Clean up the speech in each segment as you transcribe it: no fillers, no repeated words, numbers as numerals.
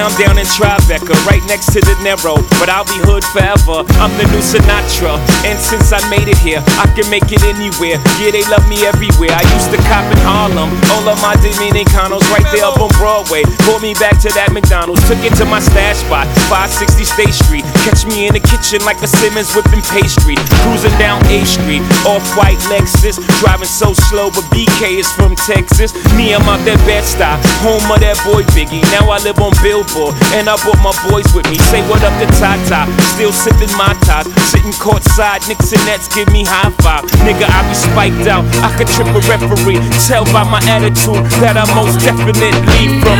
I'm down in Tribeca, right next to the Nero, but I'll be hood forever. I'm the new Sinatra, and since I made it here, I can make it anywhere. Yeah, they love me everywhere. I used to cop in Harlem, all of my Dominicanos right there up on Broadway. Pulled me back to that McDonald's, took it to my stash spot, 560 State Street. Catch me in the kitchen like a Simmons whipping pastry. Cruising down A Street, off-white Lexus, driving so slow, but BK is from Texas. Me, I'm out that Bed-Stuy, home of that boy Biggie. Now I live on Billboard, and I brought my boys with me. Say what up to Tata, still sipping my ties, sitting courtside, Knicks and Nets give me high five. Nigga, I be spiked out, I could trip a referee. Tell by my attitude that I most definitely from.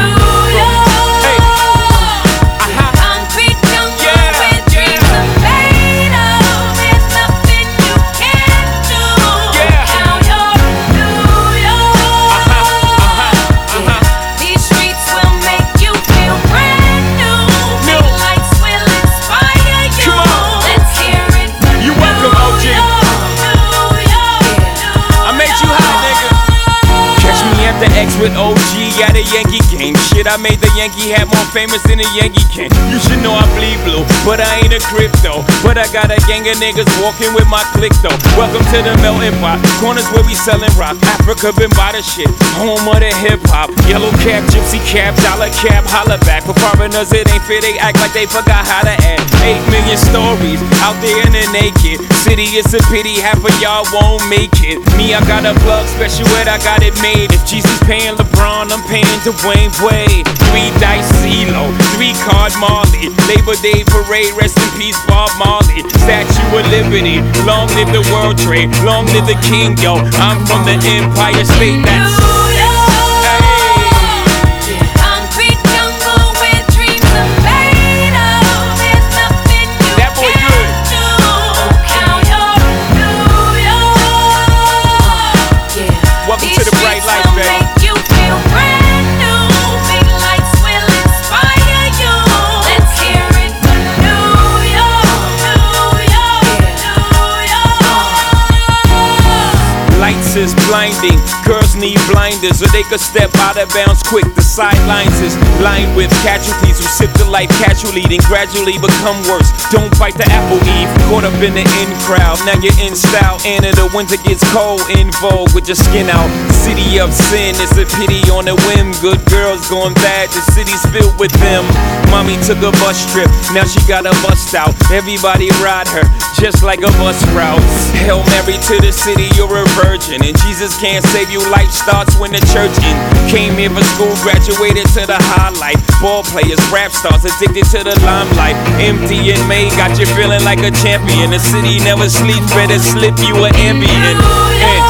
With OG at a Yankee game. Shit, I made the Yankee hat more famous than a Yankee can. You should know I bleed blue, but I ain't a crypto. But I got a gang of niggas walking with my click though. Welcome to the melting pot, corners where we sellin' rock. Africa been by the shit, home of the hip hop. Yellow cap, gypsy cap, dollar cap, holla back. For foreigners it ain't fair, they act like they forgot how to act. 8 million stories out there in the naked city. It's a pity half of y'all won't make it. Me, I got a plug special ed, I got it made. If Jesus paying LeBron, I'm paying Dwayne Wade. 3 dice CeeLo, 3 card Marley. Labor Day parade, rest in peace Bob Marley. Statue of Liberty, long live the World Trade, long live the King, yo. I'm from the Empire State, that's is blinding. Girls need blinders so they could step out of bounds quick. The sidelines is lined with casualties who sip the life casually, then gradually become worse. Don't bite the apple, Eve. Caught up in the in crowd, now you're in style. And in the winter gets cold, in vogue with your skin out. City of sin, it's a pity on a whim. Good girls going bad, the city's filled with them. Mommy took a bus trip, now she got a bust out. Everybody ride her, just like a bus route. Hail Mary to the city, you're a virgin. And Jesus can't save you, life starts when the church in. Came here for school, graduated to the highlight. Ball players, rap stars, addicted to the limelight. Empty in May, got you feeling like a champion. The city never sleeps, better slip you an Ambien.